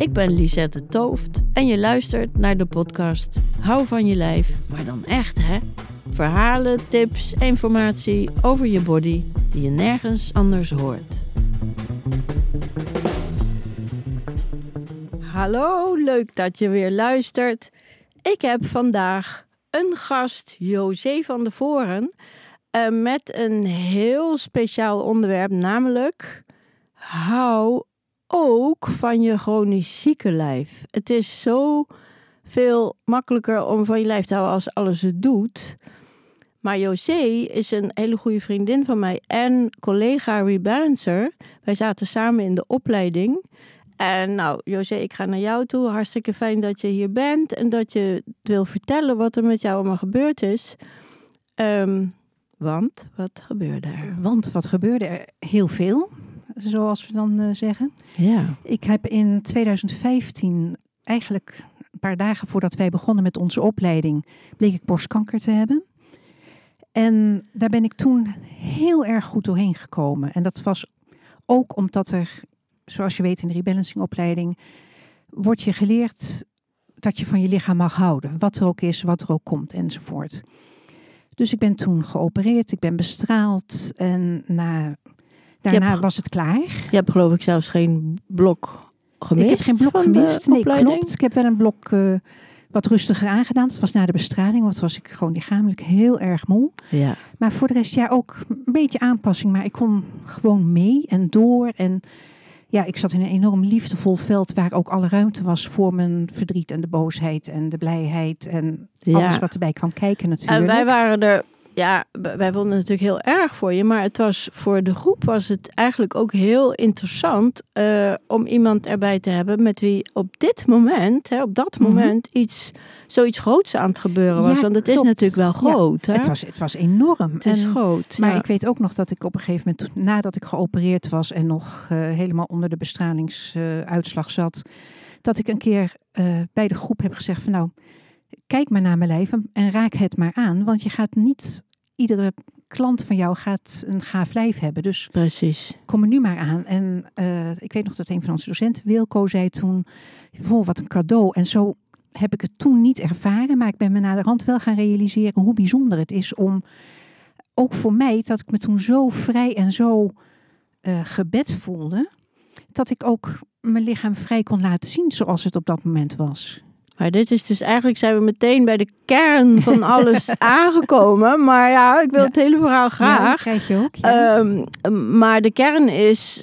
Ik ben Lisette Tooft en je luistert naar de podcast Hou van je lijf, maar dan echt hè? Verhalen, tips, informatie over je body die je nergens anders hoort. Hallo, leuk dat je weer luistert. Ik heb vandaag een gast, José van de Voren, met een heel speciaal onderwerp, namelijk hou ook van je chronisch zieke lijf. Het is zo veel makkelijker om van je lijf te houden als alles het doet. Maar José is een hele goede vriendin van mij en collega rebalancer. Wij zaten samen in de opleiding. En nou, José, ik ga naar jou toe. Hartstikke fijn dat je hier bent en dat je wil vertellen wat er met jou allemaal gebeurd is. Want wat gebeurde er? Want wat gebeurde er? Heel veel, zoals we dan zeggen. Ja. Ik heb in 2015, eigenlijk een paar dagen voordat wij begonnen met onze opleiding, bleek ik borstkanker te hebben. En daar ben ik toen heel erg goed doorheen gekomen. En dat was ook omdat er, zoals je weet in de rebalancingopleiding, wordt je geleerd dat je van je lichaam mag houden. Wat er ook is, wat er ook komt enzovoort. Dus ik ben toen geopereerd, ik ben bestraald en daarna was het klaar. Je hebt geloof ik zelfs geen blok gemist. Ik heb geen blok gemist, nee klopt. Ik heb wel een blok wat rustiger aangedaan. Dat was na de bestraling, want was ik gewoon lichamelijk heel erg moe. Ja. Maar voor de rest ja ook een beetje aanpassing, maar ik kon gewoon mee en door. En ja, ik zat in een enorm liefdevol veld waar ook alle ruimte was voor mijn verdriet en de boosheid en de blijheid en alles wat erbij kwam kijken natuurlijk. En wij waren er, ja, wij vonden het natuurlijk heel erg voor je, maar het was voor de groep was het eigenlijk ook heel interessant om iemand erbij te hebben met wie op dit moment, op dat moment zoiets groots aan het gebeuren was. Ja, want het klopt. is natuurlijk wel groot. Ja, hè? Het was enorm. Het is groot. Maar ja. ik weet ook nog dat ik op een gegeven moment, nadat ik geopereerd was en nog helemaal onder de bestralingsuitslag zat, dat ik een keer bij de groep heb gezegd van nou, kijk maar naar mijn lijf en raak het maar aan. Want je gaat niet, iedere klant van jou gaat een gaaf lijf hebben. Dus Precies. kom er nu maar aan. En ik weet nog dat een van onze docenten, Wilco, zei toen, wat een cadeau. En zo heb ik het toen niet ervaren. Maar ik ben me naderhand wel gaan realiseren hoe bijzonder het is om, ook voor mij, dat ik me toen zo vrij en zo gebed voelde, dat ik ook mijn lichaam vrij kon laten zien zoals het op dat moment was. Maar dit is dus eigenlijk, zijn we meteen bij de kern van alles aangekomen. Maar ja, ik wil het hele verhaal graag. Ja, dat krijg je ook. Ja. Maar de kern is,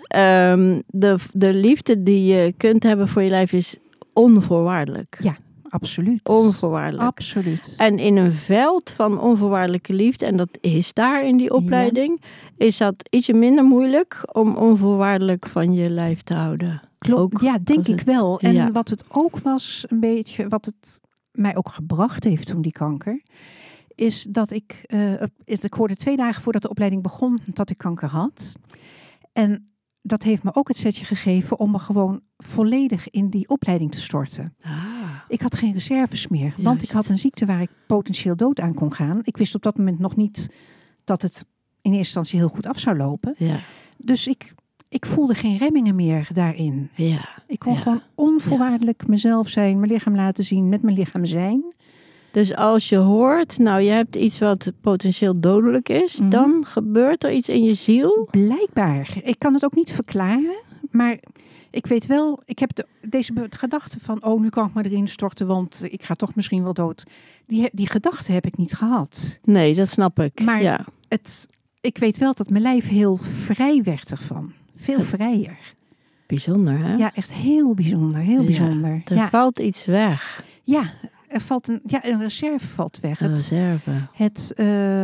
de liefde die je kunt hebben voor je lijf is onvoorwaardelijk. Ja, absoluut. Onvoorwaardelijk. Absoluut. En in een veld van onvoorwaardelijke liefde, en dat is daar in die opleiding, is dat ietsje minder moeilijk om onvoorwaardelijk van je lijf te houden. Klopt, ook, ja, denk ik wel. En wat het ook was, een beetje, wat het mij ook gebracht heeft toen die kanker, is dat ik hoorde 2 dagen voordat de opleiding begon dat ik kanker had. En dat heeft me ook het setje gegeven om me gewoon volledig in die opleiding te storten. Ik had geen reserves meer, want ik had een ziekte waar ik potentieel dood aan kon gaan. Ik wist op dat moment nog niet dat het in eerste instantie heel goed af zou lopen. Ja. Dus ik voelde geen remmingen meer daarin. Ja. Ik kon gewoon onvoorwaardelijk mezelf zijn, mijn lichaam laten zien, met mijn lichaam zijn. Dus als je hoort, nou je hebt iets wat potentieel dodelijk is, dan gebeurt er iets in je ziel? Blijkbaar. Ik kan het ook niet verklaren, maar ik weet wel, ik heb deze gedachte van, nu kan ik me erin storten, want ik ga toch misschien wel dood. Die gedachte heb ik niet gehad. Nee, dat snap ik. Maar ik weet wel dat mijn lijf heel vrij werd ervan. Veel vrijer. Bijzonder, hè? Ja, echt heel bijzonder. Heel bijzonder. Er valt iets weg. Ja, er valt een reserve valt weg. Een reserve. Het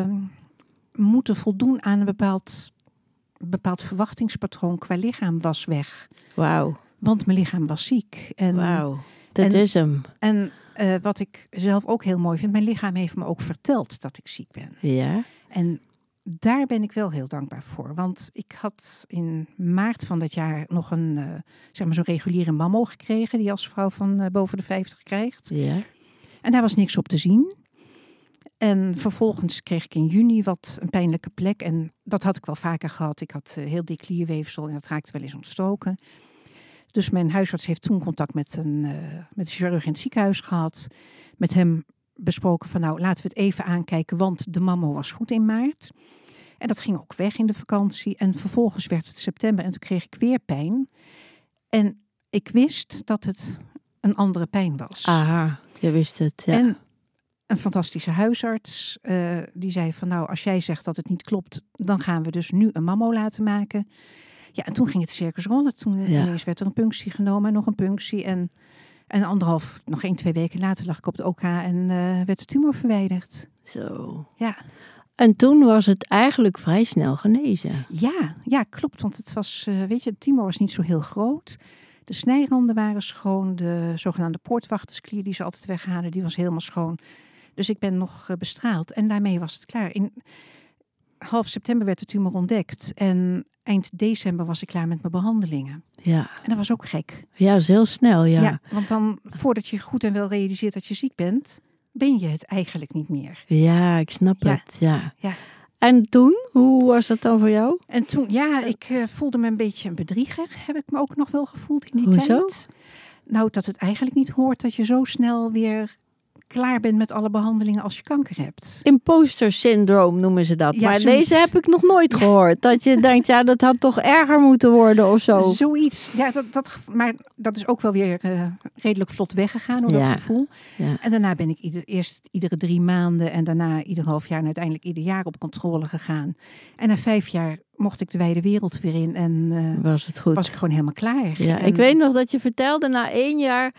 moeten voldoen aan een bepaald verwachtingspatroon qua lichaam was weg. Wauw. Want mijn lichaam was ziek. Wauw, dat is hem. En wat ik zelf ook heel mooi vind, mijn lichaam heeft me ook verteld dat ik ziek ben. Ja. En daar ben ik wel heel dankbaar voor. Want ik had in maart van dat jaar nog zo'n reguliere mammo gekregen, die je als vrouw van boven de 50 krijgt. Ja. En daar was niks op te zien. En vervolgens kreeg ik in juni een pijnlijke plek. En dat had ik wel vaker gehad. Ik had heel dik klierweefsel en dat raakte wel eens ontstoken. Dus mijn huisarts heeft toen contact met de chirurg in het ziekenhuis gehad. Met hem besproken van nou, laten we het even aankijken, want de mammo was goed in maart. En dat ging ook weg in de vakantie. En vervolgens werd het september en toen kreeg ik weer pijn. En ik wist dat het een andere pijn was. Aha, je wist het. Ja. En een fantastische huisarts, die zei van nou, als jij zegt dat het niet klopt, dan gaan we dus nu een mammo laten maken. Ja, en toen ging het circus rollen. Toen ineens werd er een punctie genomen en nog een punctie. En nog 1-2 weken later lag ik op de OK en werd de tumor verwijderd. Zo. Ja. En toen was het eigenlijk vrij snel genezen. Ja, klopt. Want het was, de tumor was niet zo heel groot. De snijranden waren schoon. De zogenaamde poortwachtersklier die ze altijd weghalen, die was helemaal schoon. Dus ik ben nog bestraald. En daarmee was het klaar. In half september werd de tumor ontdekt. En eind december was ik klaar met mijn behandelingen. Ja. En dat was ook gek. Ja, dat is heel snel, ja. Want dan, voordat je goed en wel realiseert dat je ziek bent, ben je het eigenlijk niet meer. Ja, ik snap het, ja. Ja. En toen, hoe was dat dan voor jou? En toen, ik voelde me een beetje een bedrieger, heb ik me ook nog wel gevoeld in die Hoezo? tijd. Nou, dat het eigenlijk niet hoort dat je zo snel weer klaar bent met alle behandelingen als je kanker hebt. Imposter syndroom noemen ze dat. Ja, maar zoiets. deze heb ik nog nooit gehoord. Dat je denkt, ja, dat had toch erger moeten worden of zo. Zoiets. Ja, maar dat is ook wel weer redelijk vlot weggegaan, dat gevoel. Ja. En daarna ben ik eerst iedere 3 maanden en daarna ieder half jaar en uiteindelijk ieder jaar op controle gegaan. En na 5 jaar mocht ik de wijde wereld weer in en was het goed? Was ik gewoon helemaal klaar. Ja, ik weet nog dat je vertelde na 1 jaar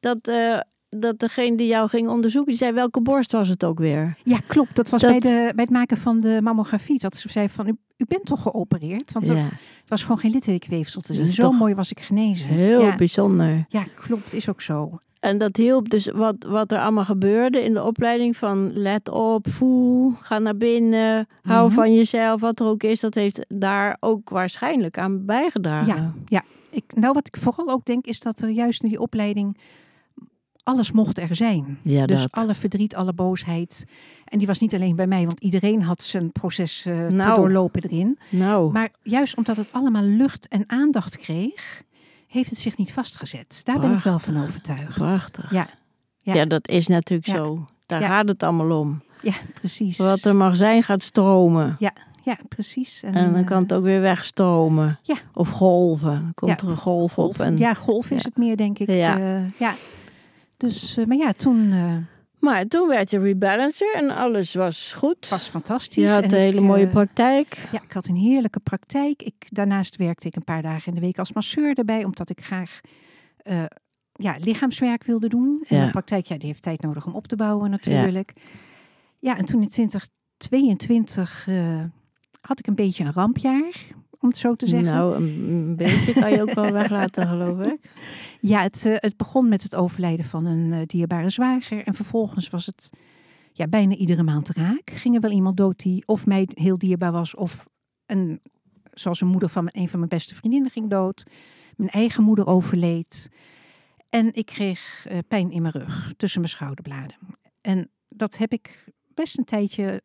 dat degene die jou ging onderzoeken, die zei, welke borst was het ook weer? Ja, klopt. Dat was bij het maken van de mammografie. Dat ze zei van, u bent toch geopereerd? Want het was gewoon geen littekenweefsel te zien. Zo mooi was ik genezen. Heel bijzonder. Ja, klopt. Is ook zo. En dat hielp dus wat er allemaal gebeurde in de opleiding van let op, voel, ga naar binnen, hou van jezelf, wat er ook is. Dat heeft daar ook waarschijnlijk aan bijgedragen. Ja. Wat ik vooral ook denk is dat er juist in die opleiding alles mocht er zijn. Ja, dus alle verdriet, alle boosheid. En die was niet alleen bij mij, want iedereen had zijn proces te doorlopen erin. Maar juist omdat het allemaal lucht en aandacht kreeg, heeft het zich niet vastgezet. Daar ben ik wel van overtuigd. Prachtig. Ja, dat is natuurlijk zo. Daar gaat het allemaal om. Ja, precies. Wat er mag zijn, gaat stromen. Ja, precies. En dan kan het ook weer wegstromen. Ja. Of golven. Dan komt er een golf op. Ja, golf is het meer, denk ik. Ja. Dus, maar toen... Maar toen werd je rebalancer en alles was goed. Het was fantastisch. Je had een hele mooie praktijk. Ja, ik had een heerlijke praktijk. Daarnaast werkte ik een paar dagen in de week als masseur erbij, omdat ik graag lichaamswerk wilde doen. En de praktijk, die heeft tijd nodig om op te bouwen natuurlijk. Ja, en toen in 2022 had ik een beetje een rampjaar, om het zo te zeggen. Nou, een beetje kan je ook wel weglaten, geloof ik. Ja, het begon met het overlijden van een dierbare zwager. En vervolgens was het bijna iedere maand raak. Ging er wel iemand dood die of mij heel dierbaar was, of zoals een moeder van een van mijn beste vriendinnen ging dood. Mijn eigen moeder overleed. En ik kreeg pijn in mijn rug, tussen mijn schouderbladen. En dat heb ik best een tijdje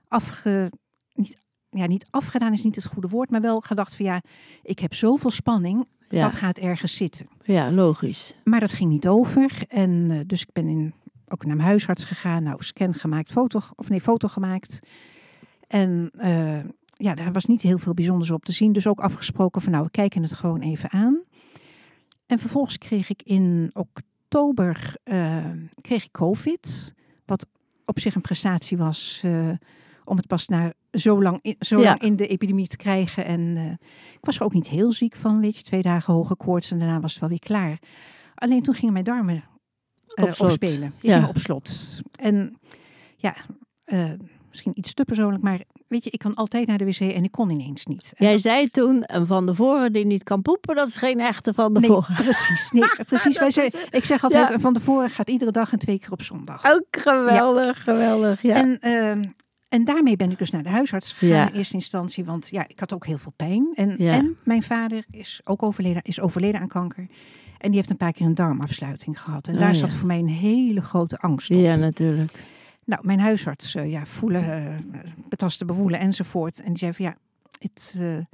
niet afgedaan is niet het goede woord, maar wel gedacht van ik heb zoveel spanning, dat gaat ergens zitten. Ja, logisch. Maar dat ging niet over. En dus ik ben ook naar mijn huisarts gegaan, scan gemaakt, foto gemaakt. En daar was niet heel veel bijzonders op te zien. Dus ook afgesproken van we kijken het gewoon even aan. En vervolgens kreeg ik in oktober COVID, wat op zich een prestatie was om het pas zo lang in de epidemie te krijgen. En ik was er ook niet heel ziek van, 2 dagen hoge koorts en daarna was het wel weer klaar. Alleen toen gingen mijn darmen opspelen. Die gingen op slot. En misschien iets te persoonlijk, maar ik kan altijd naar de wc en ik kon ineens niet. Jij zei toen, een Van de Voren die niet kan poepen, dat is geen echte Van de Voren. Precies. Ik zeg altijd, een Van de Voren gaat iedere dag en 2 keer op zondag. Ook geweldig. Ja. En daarmee ben ik dus naar de huisarts gegaan in eerste instantie, want ik had ook heel veel pijn. En mijn vader is ook overleden aan kanker. En die heeft een paar keer een darmafsluiting gehad. En daar zat voor mij een hele grote angst op. Ja, natuurlijk. Nou, mijn huisarts voelen, betasten, bevoelen enzovoort. En die zei van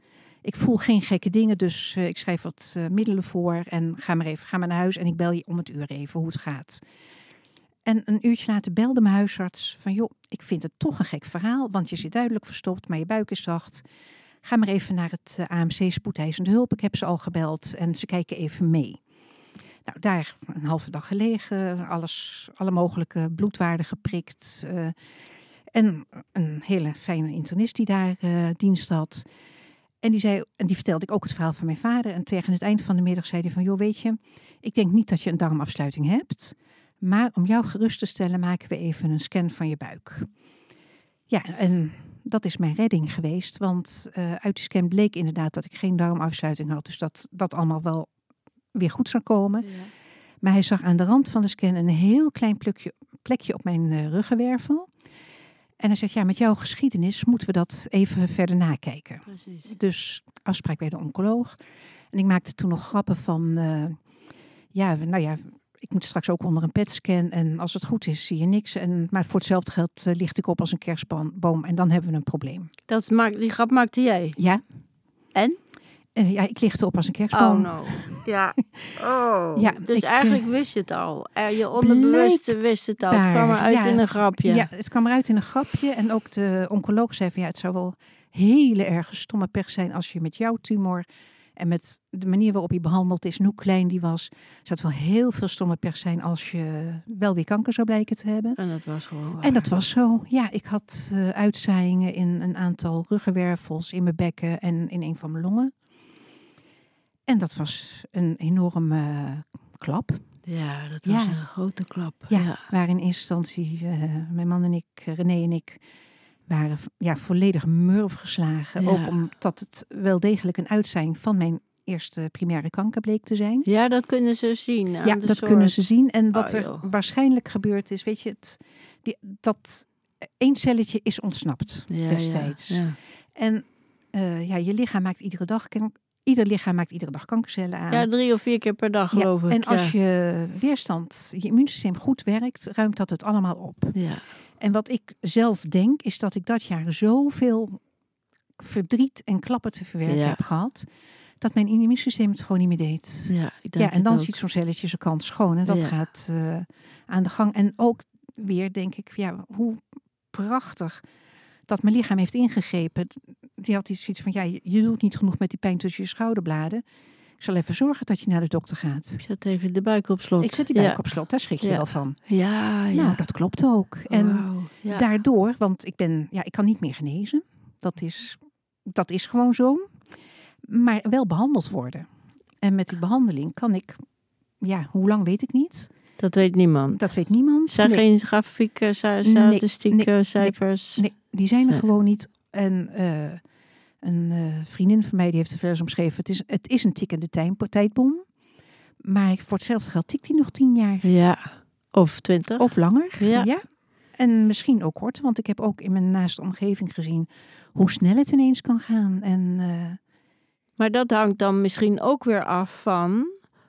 Ik voel geen gekke dingen, dus ik schrijf wat middelen voor en ga maar naar huis en ik bel je om het uur even hoe het gaat. En een uurtje later belde mijn huisarts van, joh, ik vind het toch een gek verhaal, want je zit duidelijk verstopt, maar je buik is zacht. Ga maar even naar het AMC spoedeisende hulp. Ik heb ze al gebeld en ze kijken even mee. Nou, daar een halve dag gelegen, alle mogelijke bloedwaarden geprikt. En een hele fijne internist die daar dienst had. En die vertelde ik ook het verhaal van mijn vader. En tegen het eind van de middag zei hij van, joh, weet je, ik denk niet dat je een darmafsluiting hebt. Maar om jou gerust te stellen maken we even een scan van je buik. Ja, en dat is mijn redding geweest. Want uit die scan bleek inderdaad dat ik geen darmafsluiting had. Dus dat allemaal wel weer goed zou komen. Ja. Maar hij zag aan de rand van de scan een heel klein plekje op mijn ruggenwervel. En hij zegt, ja, met jouw geschiedenis moeten we dat even verder nakijken. Precies. Dus afspraak bij de oncoloog. En ik maakte toen nog grappen van, ik moet straks ook onder een PET-scan. En als het goed is, zie je niks. Maar voor hetzelfde geld licht ik op als een kerstboom. En dan hebben we een probleem. Die grap maakte jij? Ja. En? Ik lichtte op als een kerstboom. Oh no. Ja. Oh. Ja, dus eigenlijk wist je het al. Je onderbewuste wist het al. Het kwam eruit in een grapje. Ja, het kwam eruit in een grapje. En ook de oncoloog zei van, ja, het zou wel hele erg stomme pech zijn als je met jouw tumor en met de manier waarop hij behandeld is en hoe klein die was, zou het wel heel veel stomme pech zijn als je wel weer kanker zou blijken te hebben. En dat was gewoon waar. En dat was zo. Ja, ik had uitzaaiingen in een aantal ruggenwervels, in mijn bekken en in een van mijn longen. En dat was een enorme klap. Ja, dat was een grote klap. Ja, waar in eerste instantie mijn man en ik, René en ik, waren volledig murf geslagen. Ja. Ook omdat het wel degelijk een uitzaaiing van mijn eerste primaire kanker bleek te zijn. Ja, dat kunnen ze zien. Ja, dat kunnen ze zien. En wat er waarschijnlijk gebeurd is, weet je, dat één celletje is ontsnapt destijds. Ja. En je lichaam maakt ieder lichaam maakt iedere dag kankercellen aan. Ja, 3 of 4 keer per dag geloof ik. En als je immuunsysteem goed werkt, ruimt dat het allemaal op. Ja. En wat ik zelf denk, is dat ik dat jaar zoveel verdriet en klappen te verwerken heb gehad, dat mijn immuunsysteem het gewoon niet meer deed. Ja, en dan ziet zo'n celletje zijn kant schoon en dat gaat aan de gang. En ook weer denk ik, hoe prachtig dat mijn lichaam heeft ingegrepen. Die had iets van, je doet niet genoeg met die pijn tussen je schouderbladen. Ik zal even zorgen dat je naar de dokter gaat. Ik zet even de buik op slot. Ik zet die buik op slot, daar schrik je wel van. Ja. Nou, dat klopt ook. En daardoor, want ik kan niet meer genezen. Dat is gewoon zo. Maar wel behandeld worden. En met die behandeling kan ik, hoe lang weet ik niet. Dat weet niemand. Dat weet niemand. Zijn geen grafieken, statistieken, cijfers? Nee, die zijn er gewoon niet. En een vriendin van mij die heeft het wel eens omschreven. Het is een tikkende tijdbom. Maar voor hetzelfde geld tikt die nog 10 jaar. Ja, of 20. Of langer. Ja. En misschien ook korter. Want ik heb ook in mijn naaste omgeving gezien hoe snel het ineens kan gaan. Maar dat hangt dan misschien ook weer af van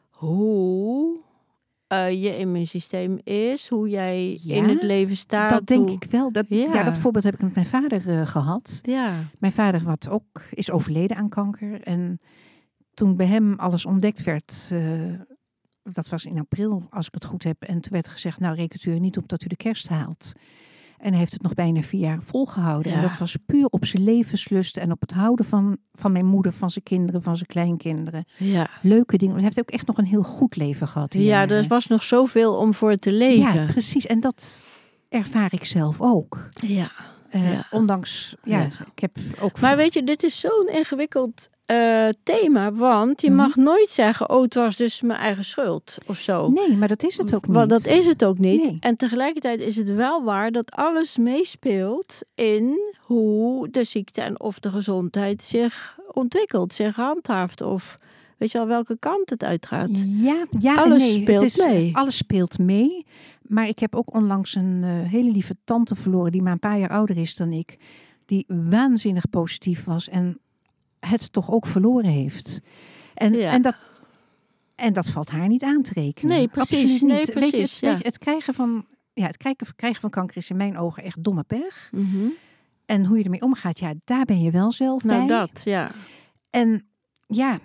hoe je immuunsysteem is, hoe jij in het leven staat. Dat denk ik wel. Dat voorbeeld heb ik met mijn vader gehad. Ja. Mijn vader is overleden aan kanker. En toen bij hem alles ontdekt werd, dat was in april, als ik het goed heb. En toen werd gezegd, nou rekent u er niet op dat u de kerst haalt. En hij heeft het nog bijna 4 jaar volgehouden. Ja. En dat was puur op zijn levenslust en op het houden van mijn moeder, van zijn kinderen, van zijn kleinkinderen. Ja. Leuke dingen. Hij heeft ook echt nog een heel goed leven gehad. Ja, er was nog zoveel om voor te leven. Ja, precies. En dat ervaar ik zelf ook. Ja. Ondanks, ik heb ook... Maar weet je, dit is zo'n ingewikkeld thema, want je mag nooit zeggen, het was dus mijn eigen schuld of zo. Nee, maar dat is het ook niet. Want dat is het ook niet. Nee. En tegelijkertijd is het wel waar dat alles meespeelt in hoe de ziekte en of de gezondheid zich ontwikkelt, zich handhaaft of weet je al welke kant het uitgaat. Ja, alles speelt mee. Alles speelt mee. Maar ik heb ook onlangs een hele lieve tante verloren die maar een paar jaar ouder is dan ik, die waanzinnig positief was en het toch ook verloren heeft. En dat valt haar niet aan te rekenen. Nee, precies. Absoluut niet. Nee, precies, weet je, het krijgen van kanker is in mijn ogen echt domme pech. Mm-hmm. En hoe je ermee omgaat, daar ben je wel zelf bij. Dat, ja. En ja,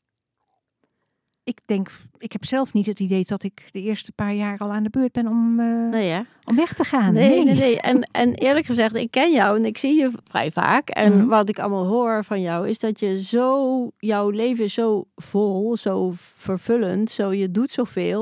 ik heb zelf niet het idee dat ik de eerste paar jaar al aan de beurt ben om weg te gaan. Nee. En eerlijk gezegd, ik ken jou en ik zie je vrij vaak. En wat ik allemaal hoor van jou is dat jouw leven is zo vol, zo vervullend. Je doet zoveel.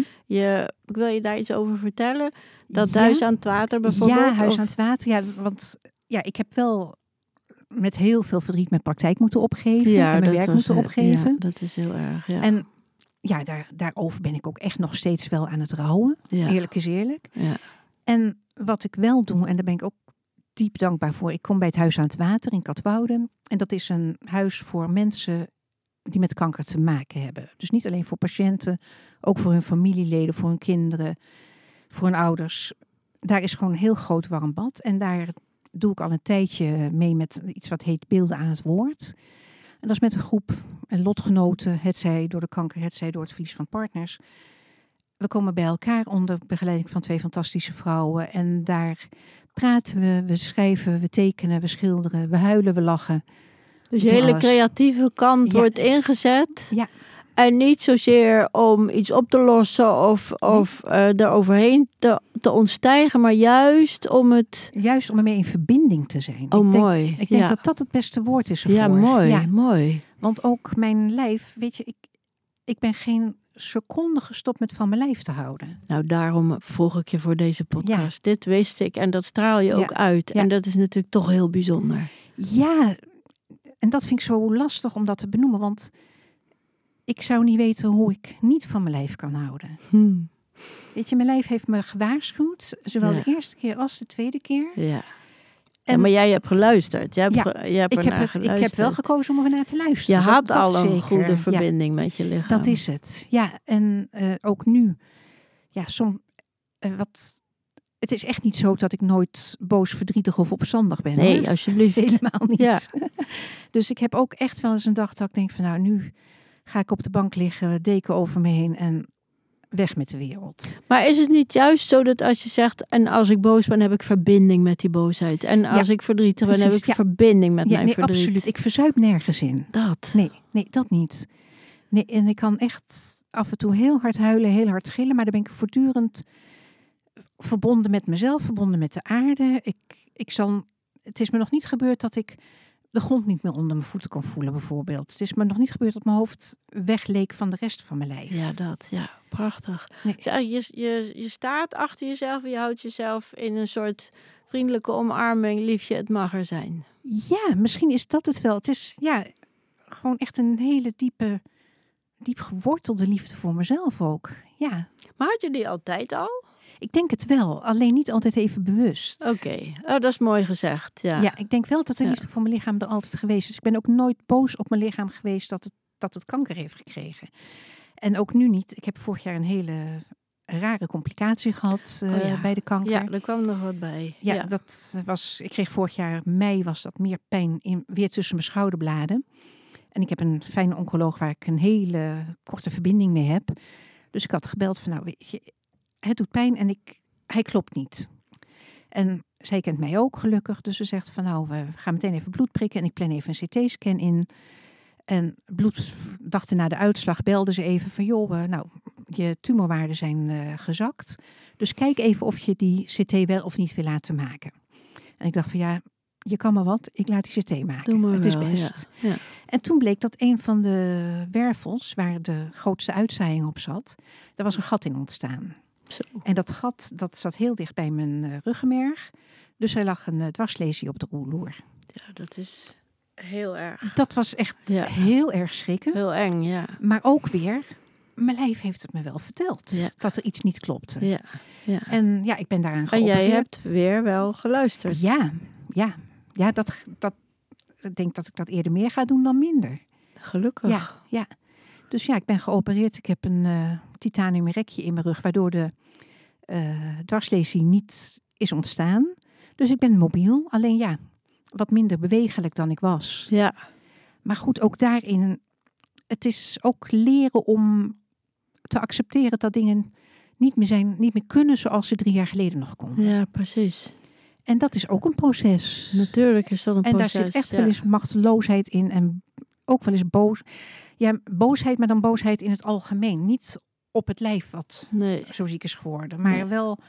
Ik wil je daar iets over vertellen. Dat Huis aan het Water bijvoorbeeld. Ja, Huis aan het Water. Ja, want ik heb wel met heel veel verdriet mijn praktijk moeten opgeven. En mijn werk moeten opgeven. Ja, dat is heel erg, ja. En ja, daarover ben ik ook echt nog steeds wel aan het rouwen. Ja. Eerlijk is eerlijk. Ja. En wat ik wel doe, en daar ben ik ook diep dankbaar voor. Ik kom bij het Huis aan het Water in Katwoude. En dat is een huis voor mensen die met kanker te maken hebben. Dus niet alleen voor patiënten, ook voor hun familieleden, voor hun kinderen, voor hun ouders. Daar is gewoon een heel groot warm bad. En daar doe ik al een tijdje mee met iets wat heet Beelden aan het Woord. En dat is met een groep lotgenoten, hetzij door de kanker, hetzij door het verlies van partners. We komen bij elkaar onder begeleiding van 2 fantastische vrouwen. En daar praten we schrijven, we tekenen, we schilderen, we huilen, we lachen. Dus je hele creatieve kant wordt ingezet. Ja. En niet zozeer om iets op te lossen of er overheen te ontstijgen, maar juist om het... Juist om ermee in verbinding te zijn. Mooi. Ik denk dat dat het beste woord is ervoor. Ja, mooi. Want ook mijn lijf, weet je, ik ben geen seconde gestopt met van mijn lijf te houden. Nou, daarom vroeg ik je voor deze podcast. Ja. Dit wist ik en dat straal je ook uit. Ja. En dat is natuurlijk toch heel bijzonder. Ja, en dat vind ik zo lastig om dat te benoemen, want ik zou niet weten hoe ik niet van mijn lijf kan houden. Weet je, mijn lijf heeft me gewaarschuwd, zowel de eerste keer als de tweede keer. Ja. Maar jij hebt geluisterd. Je hebt geluisterd. Ik heb wel gekozen om ernaar te luisteren. Je had al een goede verbinding met je lichaam. Dat is het. Ja, en ook nu. Ja, het is echt niet zo dat ik nooit boos, verdrietig of opstandig ben. Nee, hoor. alsjeblieft. Helemaal niet. Ja. Dus ik heb ook echt wel eens een dag dat ik denk van nou, nu ga ik op de bank liggen, deken over me heen en weg met de wereld. Maar is het niet juist zo dat als je zegt, en als ik boos ben, heb ik verbinding met die boosheid. En als ik verdrietig ben, heb ik verbinding met mijn verdriet. Absoluut. Ik verzuip nergens in. Dat? Nee, dat niet. Nee, en ik kan echt af en toe heel hard huilen, heel hard gillen, maar dan ben ik voortdurend verbonden met mezelf, verbonden met de aarde. Het is me nog niet gebeurd dat ik de grond niet meer onder mijn voeten kon voelen, bijvoorbeeld. Het is me nog niet gebeurd dat mijn hoofd wegleek van de rest van mijn lijf. Ja, prachtig. Nee. Je staat achter jezelf en je houdt jezelf in een soort vriendelijke omarming. Liefje, het mag er zijn. Ja, misschien is dat het wel. Het is gewoon echt een hele diep gewortelde liefde voor mezelf ook. Ja. Maar had je die altijd al? Ik denk het wel, alleen niet altijd even bewust. Oké. Dat is mooi gezegd. Ja, ik denk wel dat de liefde voor mijn lichaam er altijd geweest is. Ik ben ook nooit boos op mijn lichaam geweest dat het kanker heeft gekregen. En ook nu niet. Ik heb vorig jaar een hele rare complicatie gehad bij de kanker. Ja, er kwam nog wat bij. Ja, ik kreeg vorig jaar mei was dat meer pijn weer tussen mijn schouderbladen. En ik heb een fijne oncoloog waar ik een hele korte verbinding mee heb. Dus ik had gebeld van nou, weet je, het doet pijn en hij klopt niet. En zij kent mij ook gelukkig. Dus ze zegt van nou, we gaan meteen even bloed prikken. En ik plan even een CT-scan in. En dachten na de uitslag belde ze even van joh, je tumorwaarden zijn gezakt. Dus kijk even of je die CT wel of niet wil laten maken. En ik dacht van ja, je kan maar wat. Ik laat die CT maken. Doe maar het is wel, best. Ja. En toen bleek dat een van de wervels, waar de grootste uitzaaiing op zat, daar was een gat in ontstaan. Zo. En dat gat, dat zat heel dicht bij mijn ruggenmerg. Dus er lag een dwarslesie op de roerloer. Ja, dat is heel erg. Dat was echt heel erg schrikken. Heel eng, ja. Maar ook weer, mijn lijf heeft het me wel verteld. Ja. Dat er iets niet klopte. Ja. Ja. En ik ben daaraan geopereerd. En jij hebt weer wel geluisterd. Ja, ik denk dat ik dat eerder meer ga doen dan minder. Gelukkig. Ja. Dus ik ben geopereerd. Ik heb een titanium rekje in mijn rug, waardoor de dwarslesie niet is ontstaan. Dus ik ben mobiel. Alleen wat minder bewegelijk dan ik was. Ja. Maar goed, ook daarin, het is ook leren om te accepteren dat dingen niet meer kunnen zoals ze 3 jaar geleden nog konden. Ja, precies. En dat is ook een proces. Natuurlijk is dat een proces. En daar zit echt wel eens machteloosheid in en ook wel eens boos. Ja, boosheid, maar dan boosheid in het algemeen. Niet op het lijf wat zo ziek is geworden. Maar wel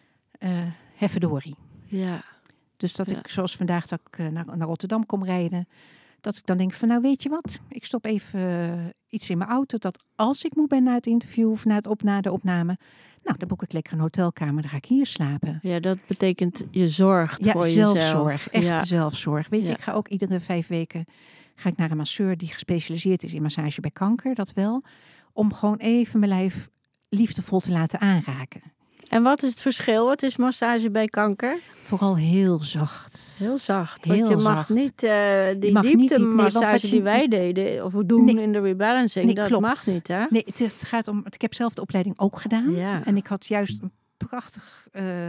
hefverdorie. Ja. Dus dat ik, zoals vandaag, dat ik naar Rotterdam kom rijden. Dat ik dan denk van, nou weet je wat? Ik stop even iets in mijn auto. Dat als ik moe ben na het interview of na de opname. Nou, dan boek ik lekker een hotelkamer. Dan ga ik hier slapen. Ja, dat betekent je zorgt voor jezelf. Zelfzorg. Echte zelfzorg. Weet je, ik ga ook iedere 5 weken ga ik naar een masseur die gespecialiseerd is in massage bij kanker. Dat wel. Om gewoon even mijn lijf liefdevol te laten aanraken. En wat is het verschil? Wat is massage bij kanker? Vooral heel zacht. Heel zacht. Heel want je mag zacht. niet die dieptemassage die wij deden of doen in de rebalancing, dat klopt. mag niet, hè? Nee, het gaat om. Ik heb zelf de opleiding ook gedaan. Ja. En ik had juist een prachtig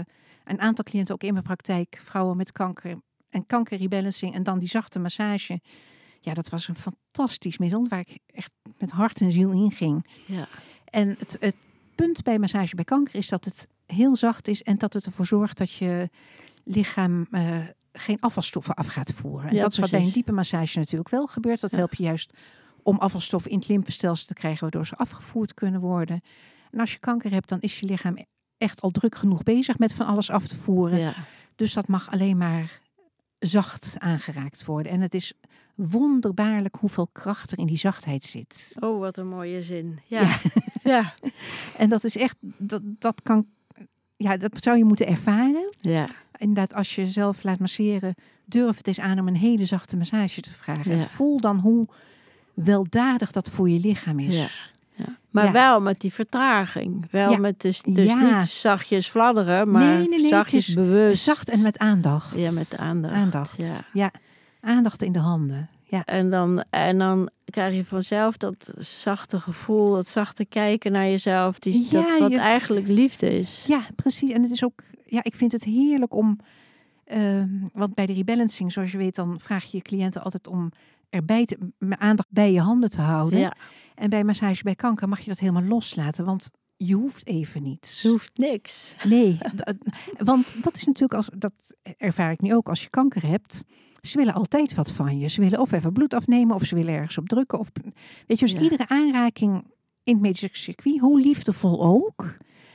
een aantal cliënten ook in mijn praktijk, vrouwen met kanker en kankerrebalancing en dan die zachte massage. Ja, dat was een fantastisch middel waar ik echt met hart en ziel in ging. Ja. En het punt bij massage bij kanker is dat het heel zacht is en dat het ervoor zorgt dat je lichaam geen afvalstoffen af gaat voeren. En dat is wat bij een diepe massage natuurlijk wel gebeurt. Dat helpt je juist om afvalstoffen in het lymfestelsel te krijgen, waardoor ze afgevoerd kunnen worden. En als je kanker hebt, dan is je lichaam echt al druk genoeg bezig met van alles af te voeren. Ja. Dus dat mag alleen maar zacht aangeraakt worden. En het is wonderbaarlijk hoeveel kracht er in die zachtheid zit. Oh, wat een mooie zin. Ja. Ja. En dat is echt, dat kan, ja, dat zou je moeten ervaren. Ja. Inderdaad, als je jezelf laat masseren, durf het eens aan om een hele zachte massage te vragen. Ja. En voel dan hoe weldadig dat voor je lichaam is. Ja. Ja. Maar wel met die vertraging. Wel met dus niet zachtjes fladderen, maar zachtjes bewust. Zacht en met aandacht. Ja, met aandacht. Ja. Aandacht in de handen. Ja. En dan krijg je vanzelf dat zachte gevoel, dat zachte kijken naar jezelf. Dat wat eigenlijk liefde is. Ja, precies. En het is ook, ik vind het heerlijk om, want bij de rebalancing, zoals je weet, dan vraag je je cliënten altijd om aandacht bij je handen te houden. Ja. En bij massage bij kanker mag je dat helemaal loslaten, want je hoeft even niets. Je hoeft niks. Nee, want dat is natuurlijk, dat ervaar ik nu ook, als je kanker hebt. Ze willen altijd wat van je. Ze willen of even bloed afnemen, of ze willen ergens op drukken. Of, weet je, dus iedere aanraking in het medische circuit, hoe liefdevol ook,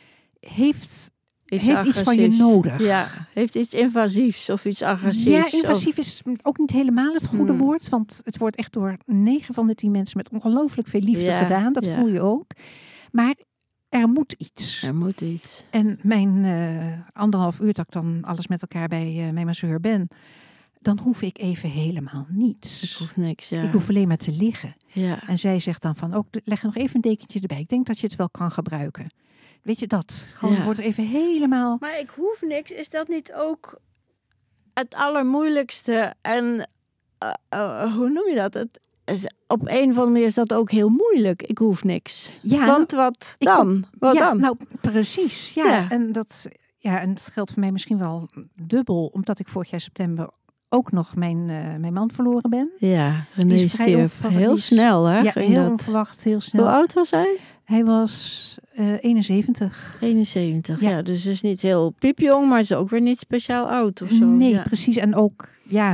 heeft iets van je nodig. Ja, heeft iets invasiefs of iets agressiefs. Ja, invasief is ook niet helemaal het goede woord. Want het wordt echt door 9 van de 10 mensen met ongelooflijk veel liefde gedaan. Dat voel je ook. Maar er moet iets. Er moet iets. En mijn 1,5 uur dat ik dan alles met elkaar bij mijn masseur ben, dan hoef ik even helemaal niets. Ik hoef niks, Ik hoef alleen maar te liggen. Ja. En zij zegt dan van, leg er nog even een dekentje erbij. Ik denk dat je het wel kan gebruiken. Weet je dat? Gewoon wordt even helemaal. Maar ik hoef niks. Is dat niet ook het allermoeilijkste? En hoe noem je dat? Op een of andere manier is dat ook heel moeilijk. Ik hoef niks. Ja, want wat dan? Wat dan? Nou, precies. Ja. En dat geldt voor mij misschien wel dubbel, omdat ik vorig jaar september ook nog mijn man verloren ben. Ja, René stierf heel snel, hè? Ja, heel onverwacht, heel snel. Hoe oud was hij? Hij was 71. 71, ja. Dus is niet heel piepjong, maar is ook weer niet speciaal oud of zo. Nee, precies. En ook,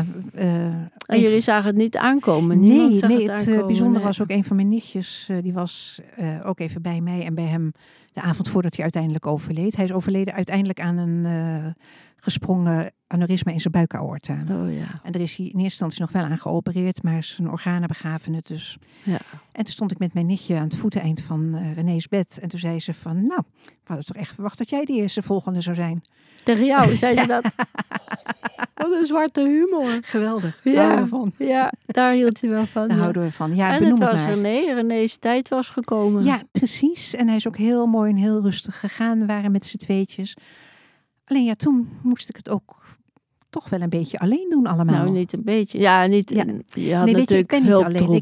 en jullie zagen het niet aankomen? Niemand zag het aankomen. Het bijzondere was ook een van mijn nichtjes. Die was ook even bij mij en bij hem de avond voordat hij uiteindelijk overleed. Hij is overleden uiteindelijk aan een gesprongen aneurysma in zijn buikaorta. Oh, ja. En er is hij in eerste instantie nog wel aan geopereerd, maar zijn organen begaven het dus. Ja. En toen stond ik met mijn nichtje aan het voeteneind van René's bed. En toen zei ze van, nou, we hadden toch echt verwacht dat jij de eerste volgende zou zijn. Tegen jou zei ze dat? Wat een zwarte humor. Geweldig. Ja, houden we van. Ja, daar hield hij wel van. Daar houden we van. Ja, en het was René. René's tijd was gekomen. Ja, precies. En hij is ook heel mooi en heel rustig gegaan. We waren met z'n tweetjes. Alleen toen moest ik het ook toch wel een beetje alleen doen allemaal. Nou, niet een beetje. Ja, niet. Ja. Je had natuurlijk ik ben niet alleen.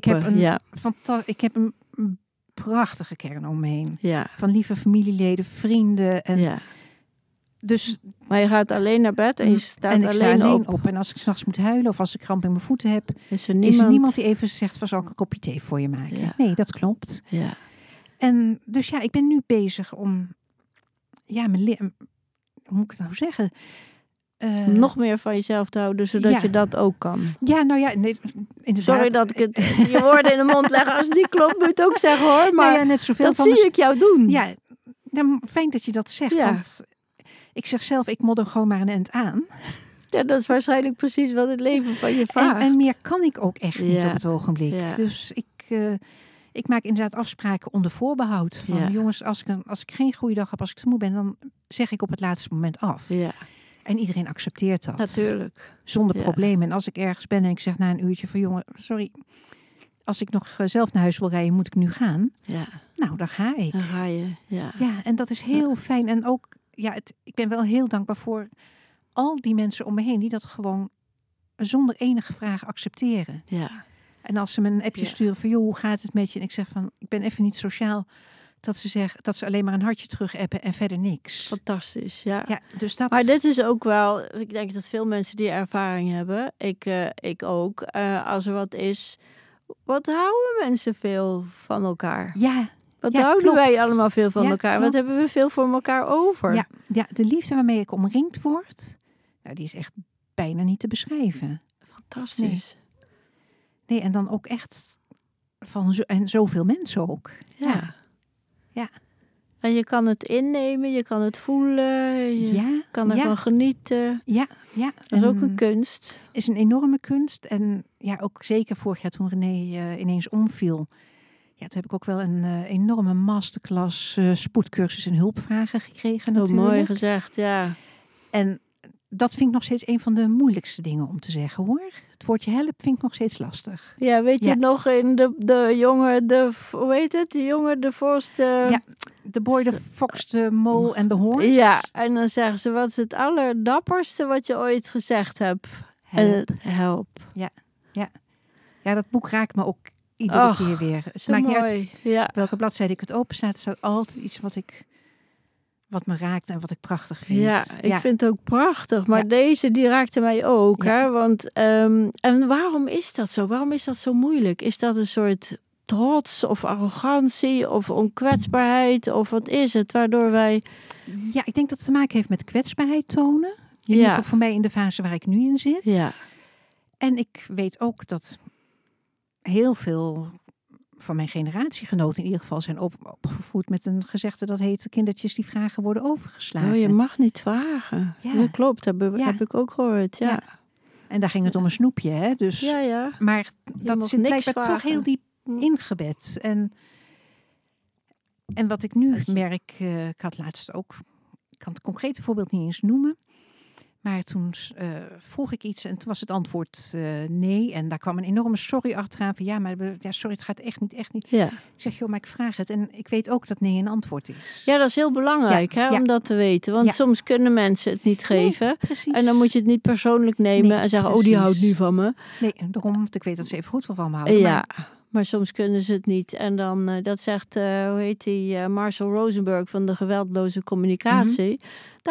Ik heb een prachtige kern om me heen. Ja. Van lieve familieleden, vrienden. En dus, maar je gaat alleen naar bed en je staat en ik sta alleen op. En als ik 's nachts moet huilen of als ik kramp in mijn voeten heb, is er niemand die even zegt, zal ik een kopje thee voor je maken? Ja. Nee, dat klopt. Ja. En dus ik ben nu bezig om, hoe moet ik het nou zeggen? Om nog meer van jezelf te houden, zodat je dat ook kan. Ja, nou ja, nee, inderdaad. Sorry dat ik je woorden in de mond leg. Als het niet klopt, moet je het ook zeggen hoor. Maar nou net zoveel dat van zie ik jou doen. Ja, nou, fijn dat je dat zegt. Ja. Want ik zeg zelf, ik modder gewoon maar een end aan. Ja, dat is waarschijnlijk precies wat het leven van je vraagt. En meer kan ik ook echt niet op het ogenblik. Ja. Dus ik maak inderdaad afspraken onder voorbehoud. Van jongens, als ik geen goede dag heb, als ik te moe ben, dan zeg ik op het laatste moment af. Ja. En iedereen accepteert dat. Natuurlijk. Zonder probleem. En als ik ergens ben en ik zeg na een uurtje van jongen, sorry, als ik nog zelf naar huis wil rijden, moet ik nu gaan. Ja. Nou, dan ga ik. Dan ga je, ja. Ja, en dat is heel fijn. En ook, ik ben wel heel dankbaar voor al die mensen om me heen die dat gewoon zonder enige vraag accepteren. Ja. En als ze me een appje sturen van joh, hoe gaat het met je? En ik zeg van, ik ben even niet sociaal. Dat ze zeggen dat ze alleen maar een hartje terug appen en verder niks. Fantastisch, ja. Dus dat... Maar dit is ook wel, ik denk dat veel mensen die ervaring hebben. Ik ook. Als er wat is, wat houden mensen veel van elkaar? Ja. Wat houden wij allemaal veel van elkaar? Klopt. Wat hebben we veel voor elkaar over? Ja, de liefde waarmee ik omringd word, nou, die is echt bijna niet te beschrijven. Fantastisch. Nee, en dan ook echt van zoveel mensen ook. Ja. En je kan het innemen, je kan het voelen, je kan ervan genieten. Ja. Dat is ook een kunst. Is een enorme kunst. En ja, ook zeker vorig jaar toen René ineens omviel. Ja, toen heb ik ook wel een enorme masterclass spoedcursus in hulpvragen gekregen natuurlijk. Mooi gezegd, ja. En dat vind ik nog steeds een van de moeilijkste dingen om te zeggen hoor. Het woordje help vind ik nog steeds lastig. Ja, weet je nog in de jongen, hoe heet het? De jongen, de vos, Ja, de boy, de fox, de mol en de hoorns. Ja, en dan zeggen ze, wat is het allerdapperste wat je ooit gezegd hebt? Help. Ja, dat boek raakt me ook iedere keer weer. Het maakt niet uit welke bladzijde ik het openstaat. Er staat altijd iets wat me raakt en wat ik prachtig vind. Ja, ik vind het ook prachtig. Maar deze, die raakte mij ook. Ja. Hè? Want, en waarom is dat zo? Waarom is dat zo moeilijk? Is dat een soort trots of arrogantie of onkwetsbaarheid? Of wat is het? Waardoor wij... Ja, ik denk dat het te maken heeft met kwetsbaarheid tonen. In ieder geval voor mij in de fase waar ik nu in zit. Ja. En ik weet ook dat heel veel van mijn generatiegenoten in ieder geval zijn opgevoed met een gezegde dat heet kindertjes die vragen worden overgeslagen. Oh, je mag niet vragen. Ja, dat klopt. Dat heb ik ook gehoord. Ja. En daar ging het om een snoepje, hè? Dus, ja. Maar dat zit blijkbaar toch heel diep ingebed. En wat ik nu merk, ik had laatst ook, ik kan het concrete voorbeeld niet eens noemen. Maar toen vroeg ik iets en toen was het antwoord nee. En daar kwam een enorme sorry achteraan van sorry, het gaat echt niet. Ja. Ik zeg, joh, maar ik vraag het. En ik weet ook dat nee een antwoord is. Ja, dat is heel belangrijk om dat te weten. Want soms kunnen mensen het niet geven. Nee, precies. En dan moet je het niet persoonlijk nemen en zeggen, die houdt niet van me. Nee, daarom, want ik weet dat ze even goed van me houden. Ja. Maar soms kunnen ze het niet. En dan, dat zegt, hoe heet die, Marshall Rosenberg van de geweldloze communicatie.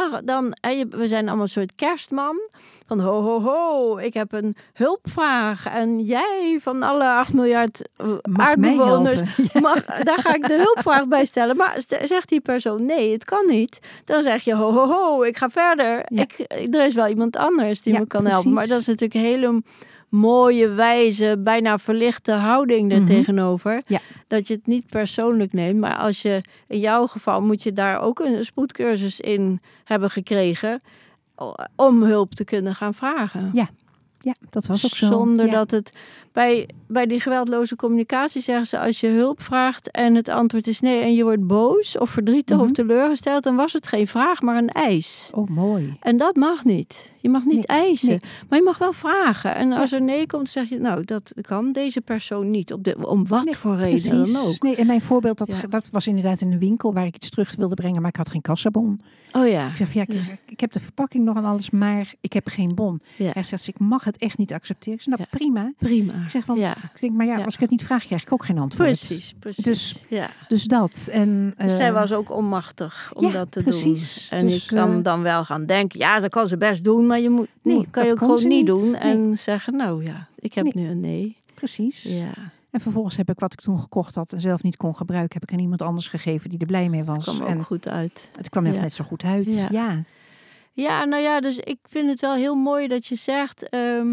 We zijn allemaal een soort kerstman. Van ho, ho, ho, ik heb een hulpvraag. En jij van alle 8 miljard aardbewoners, daar ga ik de hulpvraag bij stellen. Maar zegt die persoon, nee, het kan niet. Dan zeg je, ho, ho, ho, ik ga verder. Ja. Er is wel iemand anders die me kan helpen. Maar dat is natuurlijk een hele mooie, wijze, bijna verlichte houding er tegenover. Ja. Dat je het niet persoonlijk neemt. Maar als je, in jouw geval moet je daar ook een spoedcursus in hebben gekregen om hulp te kunnen gaan vragen. Ja, dat was ook zo. Zonder dat het... Bij die geweldloze communicatie zeggen ze, als je hulp vraagt en het antwoord is nee en je wordt boos of verdrietig of teleurgesteld, dan was het geen vraag, maar een eis. Oh, mooi. En dat mag niet. Je mag niet eisen, maar je mag wel vragen. En als er nee komt, zeg je, nou, dat kan deze persoon niet. Om wat voor reden dan ook. Nee, en mijn voorbeeld, dat was inderdaad in een winkel waar ik iets terug wilde brengen, maar ik had geen kassabon. Oh ja. Ik zeg, ik heb de verpakking nog en alles, maar ik heb geen bon. Ja. Hij zegt, ik mag het echt niet accepteren. Ik zeg, nou, prima. Ik zeg, want ik denk, maar als ik het niet vraag, krijg ik ook geen antwoord. Precies. Dus dat. En, zij was ook onmachtig om dat te doen. En dus, je kan dan wel gaan denken, dat kan ze best doen, maar je kan je ook gewoon niet doen. En zeggen, nou ja, ik heb nu een nee. Precies. Ja. En vervolgens heb ik wat ik toen gekocht had en zelf niet kon gebruiken, heb ik aan iemand anders gegeven die er blij mee was. Het kwam ook goed uit. Het kwam net zo goed uit. Ja, nou ja, dus ik vind het wel heel mooi dat je zegt...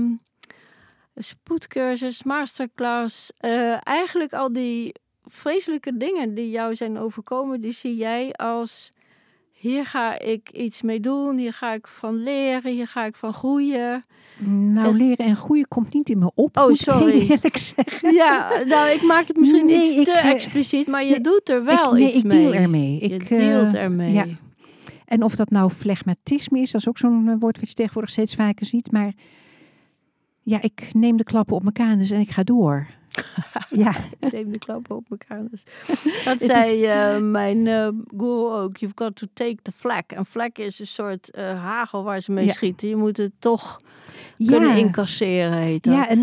spoedcursus, masterclass... eigenlijk al die vreselijke dingen die jou zijn overkomen... die zie jij als... hier ga ik iets mee doen, hier ga ik van leren, hier ga ik van groeien. Nou, leren en groeien komt niet in me op, Oh, moet sorry. ik heel eerlijk zeggen. Ja, nou, ik maak het misschien iets te expliciet, maar je doet er wel iets mee. Ik deel ermee. Je deelt ermee. Ja. En of dat nou flegmatisme is, dat is ook zo'n woord wat je tegenwoordig steeds vaker ziet. Maar ja, ik neem de klappen op mijn kanus en ik ga door. Ja. Ik neem de klappen op mijn kanus. Dat zei mijn guru ook. You've got to take the flak. En flak is een soort hagel waar ze mee schieten. Je moet het toch kunnen incasseren, heet dat. Ja,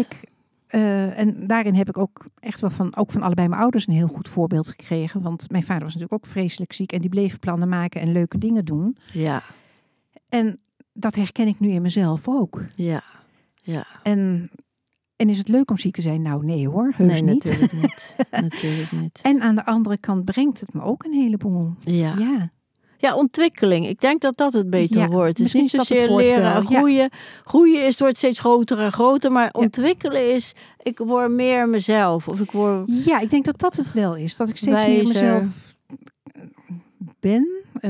en daarin heb ik ook echt wel van allebei mijn ouders een heel goed voorbeeld gekregen. Want mijn vader was natuurlijk ook vreselijk ziek en die bleef plannen maken en leuke dingen doen. Ja. En dat herken ik nu in mezelf ook. Ja. Ja. En is het leuk om ziek te zijn? Nou, nee hoor, heus niet. Natuurlijk niet. Natuurlijk niet. En aan de andere kant brengt het me ook een heleboel. Ja. Ja, ontwikkeling. Ik denk dat dat het beter wordt. Het is niet zozeer leren en groeien. Ja. Groeien wordt steeds groter en groter. Maar ontwikkelen is, ik word meer mezelf. Of ik word Ja, ik denk dat dat het wel is. Dat ik steeds meer mezelf ben.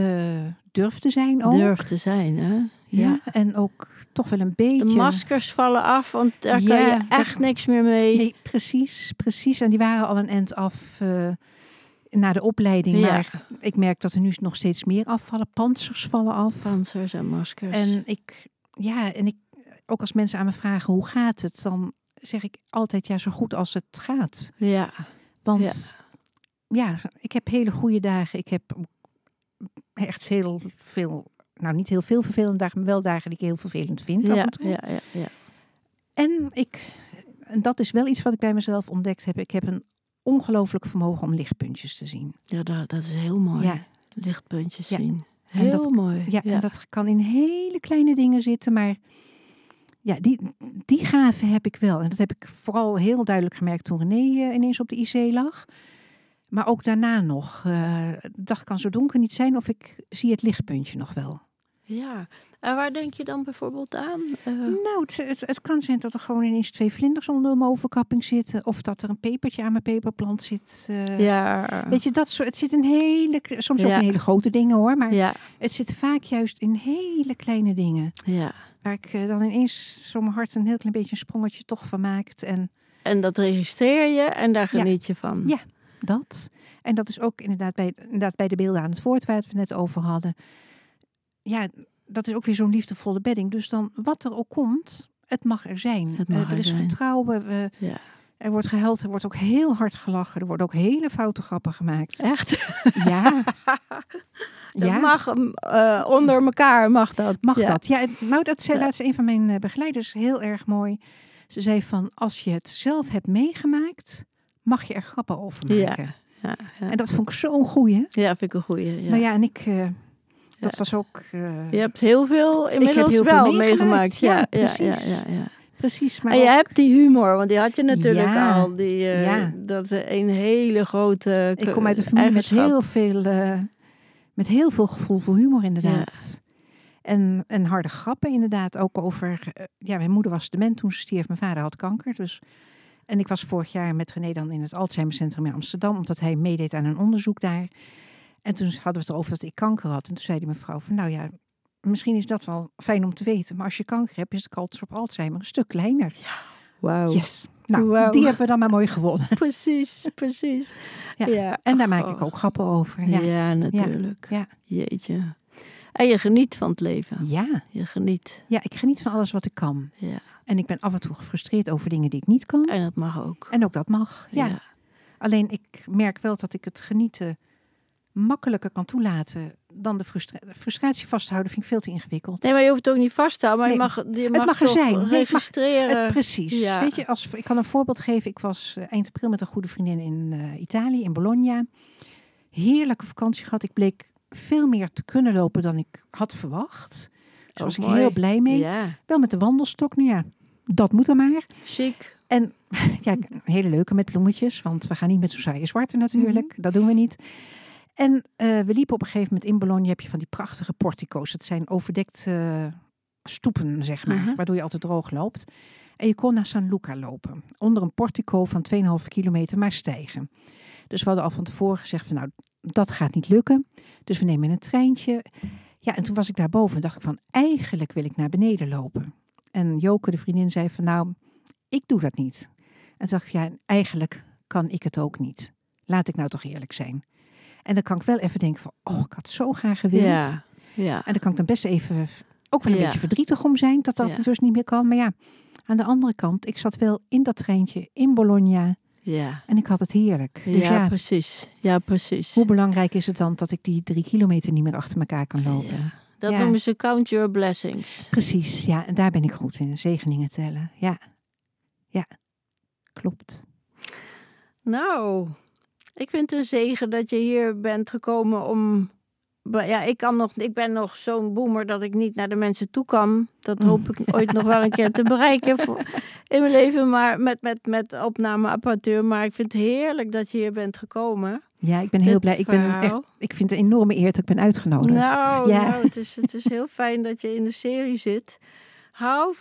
Durf te zijn ook. Durf te zijn, hè? Ja, en ook toch wel een beetje... De maskers vallen af, want daar kan je echt niks meer mee. Nee, precies. En die waren al een eind af na de opleiding. Ja. Maar ik merk dat er nu nog steeds meer afvallen. Pantsers vallen af. Pantsers en maskers. En ik ook als mensen aan me vragen hoe gaat het, dan zeg ik altijd zo goed als het gaat. Ja. Want ik heb hele goede dagen. Ik heb echt heel veel... Nou, niet heel veel vervelende dagen, maar wel dagen die ik heel vervelend vind af en toe. Ja. En dat is wel iets wat ik bij mezelf ontdekt heb. Ik heb een ongelooflijk vermogen om lichtpuntjes te zien. Ja, dat is heel mooi. Ja. Lichtpuntjes zien. Heel mooi. Ja, en dat kan in hele kleine dingen zitten, maar ja, die gave heb ik wel. En dat heb ik vooral heel duidelijk gemerkt toen René ineens op de IC lag. Maar ook daarna nog. De dag kan zo donker niet zijn of ik zie het lichtpuntje nog wel. Ja, en waar denk je dan bijvoorbeeld aan? Nou, het kan zijn dat er gewoon ineens 2 vlinders onder mijn overkapping zitten. Of dat er een pepertje aan mijn peperplant zit. Weet je, het zit in soms ook in hele grote dingen hoor. Maar het zit vaak juist in hele kleine dingen. Ja. Waar ik dan ineens zo mijn hart een heel klein beetje een sprongetje toch van maakt. En dat registreer je en daar geniet je van. Ja, dat. En dat is ook inderdaad bij de beelden aan het woord waar we het net over hadden. Ja, dat is ook weer zo'n liefdevolle bedding. Dus dan, wat er ook komt, het mag er zijn. Er is vertrouwen. Er wordt gehuild, er wordt ook heel hard gelachen. Er worden ook hele foute grappen gemaakt. Echt? Ja. Dat mag onder elkaar, mag dat. Dat? Ja, nou dat zei laatst een van mijn begeleiders heel erg mooi. Ze zei van, als je het zelf hebt meegemaakt, mag je er grappen over maken. Ja. En dat vond ik zo'n goeie. Ja, vind ik een goeie. Ja. Nou ja, en ik... Dat was ook... je hebt heel veel inmiddels wel meegemaakt. Ja, precies. Ja. Precies. Maar en je hebt die humor, want die had je natuurlijk al. Dat is een hele grote... Ik kom uit een familie met heel veel gevoel voor humor inderdaad. Ja. En harde grappen inderdaad. Ook over... mijn moeder was dement toen ze stierf. Mijn vader had kanker. En ik was vorig jaar met René dan in het Alzheimercentrum in Amsterdam. Omdat hij meedeed aan een onderzoek daar. En toen hadden we het erover dat ik kanker had. En toen zei die mevrouw van, nou ja, misschien is dat wel fijn om te weten. Maar als je kanker hebt, is de kans op Alzheimer een stuk kleiner. Ja, wauw. Yes. Nou, die hebben we dan maar mooi gewonnen. Precies. Ja. En daar maak ik ook grappen over. Ja, natuurlijk. Ja. Jeetje. En je geniet van het leven. Ja. Je geniet. Ja, ik geniet van alles wat ik kan. Ja. En ik ben af en toe gefrustreerd over dingen die ik niet kan. En dat mag ook. En ook dat mag, ja. Alleen ik merk wel dat ik het genieten makkelijker kan toelaten dan de frustratie vasthouden, vind ik veel te ingewikkeld. Nee, maar je hoeft het ook niet vast te houden, maar je mag er zijn. Registreren. Precies. Ja. Weet je, ik kan een voorbeeld geven. Ik was eind april met een goede vriendin in Italië, in Bologna. Heerlijke vakantie gehad. Ik bleek veel meer te kunnen lopen dan ik had verwacht. Daar was ik heel blij mee. Ja. Wel met de wandelstok. Nu ja, dat moet er maar. Chic. En ja, een hele leuke met bloemetjes, want we gaan niet met zo'n saaie zwarte natuurlijk. Dat doen we niet. En we liepen op een gegeven moment in Bologna. Heb je van die prachtige portico's. Het zijn overdekte stoepen, zeg maar. Mhm. Waardoor je altijd droog loopt. En je kon naar San Luca lopen. Onder een portico van 2,5 kilometer maar stijgen. Dus we hadden al van tevoren gezegd van nou, dat gaat niet lukken. Dus we nemen een treintje. Ja, en toen was ik daarboven en dacht ik van eigenlijk wil ik naar beneden lopen. En Joke, de vriendin, zei van nou, ik doe dat niet. En toen dacht ik, ja, eigenlijk kan ik het ook niet. Laat ik nou toch eerlijk zijn. En dan kan ik wel even denken van, oh, ik had zo graag gewild. Ja. Ja. En daar kan ik dan best even ook wel een Ja. beetje verdrietig om zijn dat Ja. dus niet meer kan. Maar ja, aan de andere kant, ik zat wel in dat treintje in Bologna Ja. en ik had het heerlijk. Dus Ja, ja, precies. Ja, precies. hoe belangrijk is het dan dat ik die 3 kilometer niet meer achter elkaar kan lopen? Ja. Dat Ja. noemen ze count your blessings. Precies, ja, en daar ben ik goed in. Zegeningen tellen, ja. Ja, klopt. Nou, ik vind het een zegen dat je hier bent gekomen om... Ja, ik ben nog zo'n boomer dat ik niet naar de mensen toe kan. Dat hoop ik ooit nog wel een keer te bereiken in mijn leven, maar met opnameapparatuur. Maar ik vind het heerlijk dat je hier bent gekomen. Ja, ik ben heel Dit blij. Ik verhaal. vind het een enorme eer dat ik ben uitgenodigd. Nou, ja. nou het is heel fijn dat je in de serie zit. Hou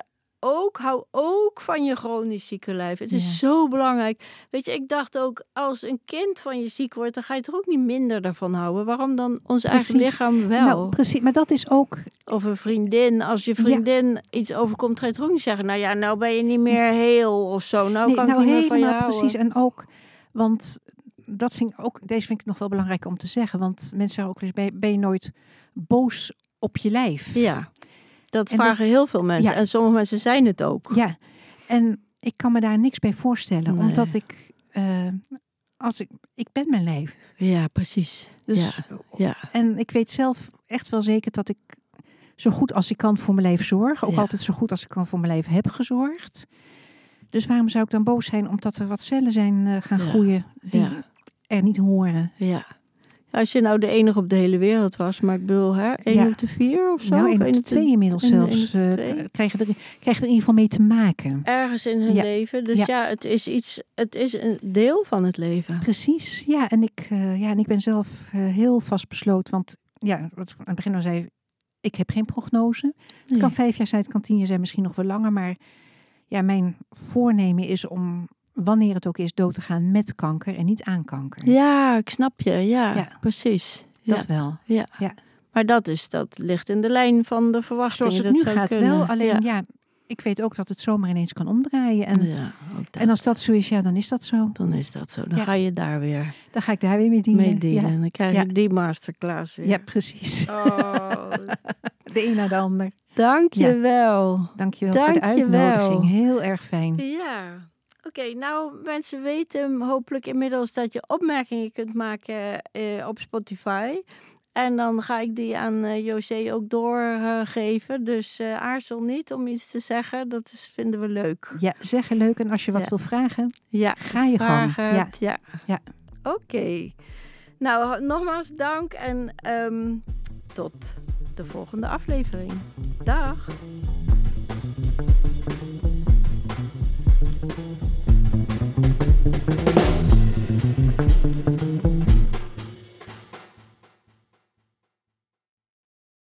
ook van je chronisch zieke lijf. Het is Ja. zo belangrijk. Weet je, ik dacht ook, als een kind van je ziek wordt, dan ga je er ook niet minder daarvan houden. Waarom dan ons eigen Precies. lichaam wel? Nou, precies. Maar dat is ook... Of een vriendin. Als je vriendin iets overkomt, ga je het ook niet zeggen. Nou ja, nou ben je niet meer heel of zo. Nou Nee, kan ik nou niet meer van je helemaal houden. precies. En ook, want deze vind ik nog wel belangrijk om te zeggen. Want mensen zeggen ook eens, ben je nooit boos op je lijf? Ja, dat En vragen heel veel mensen. Ja. En sommige mensen zijn het ook. Ja, en ik kan me daar niks bij voorstellen. Nee. Omdat ik ben mijn lijf. Ja, precies. Dus, Ja. En ik weet zelf echt wel zeker dat ik zo goed als ik kan voor mijn lijf zorg. Ook Ja. altijd zo goed als ik kan voor mijn lijf heb gezorgd. Dus waarom zou ik dan boos zijn omdat er wat cellen zijn gaan Ja. groeien die Ja. er niet horen? Ja. Als je nou de enige op de hele wereld was, maar ik bedoel, hè, 1 op de 4 of zo? Nou, of 1 op 1 de op de 2 inmiddels één op zelfs. de 2. Krijgen er in ieder geval mee te maken. Ergens in hun Ja. leven. Dus Ja. ja, het is een deel van het leven. Precies, ja. En ik ben zelf heel vastbesloten. Want ja, wat ik aan het begin al zei, ik heb geen prognose. Het kan 5 jaar zijn, het kan 10 jaar zijn, misschien nog wel langer. Maar ja, mijn voornemen is om, wanneer het ook is, dood te gaan met kanker en niet aan kanker. Ja, ik snap je. Ja, Ja. precies. Dat wel. Ja. Ja. Maar dat ligt in de lijn van de verwachtingen. Zoals het Dat nu zou gaat kunnen. wel. Alleen ja. ja, ik weet ook dat het zomaar ineens kan omdraaien. En, Ja, ook dat. en als dat zo is, ja, dan is dat zo. Dan is dat zo. Dan Ja. ga je daar weer Dan ga ik daar weer mee dienen. mee dealen. Ja. Dan krijg Ja. je die masterclass weer. Ja, precies. Oh, De een na de ander. dank je wel. Dankjewel voor de Dank je wel. uitnodiging. Heel erg fijn. Ja. Oké, nou mensen weten hopelijk inmiddels dat je opmerkingen kunt maken op Spotify. En dan ga ik die aan José ook doorgeven. Dus aarzel niet om iets te zeggen. Vinden we leuk. Ja, zeggen leuk. En als je wat Ja. wil vragen, Ja, ga je gang. vragen. Ja. Ja. Ja. Oké. Nou, nogmaals dank en tot de volgende aflevering. Dag.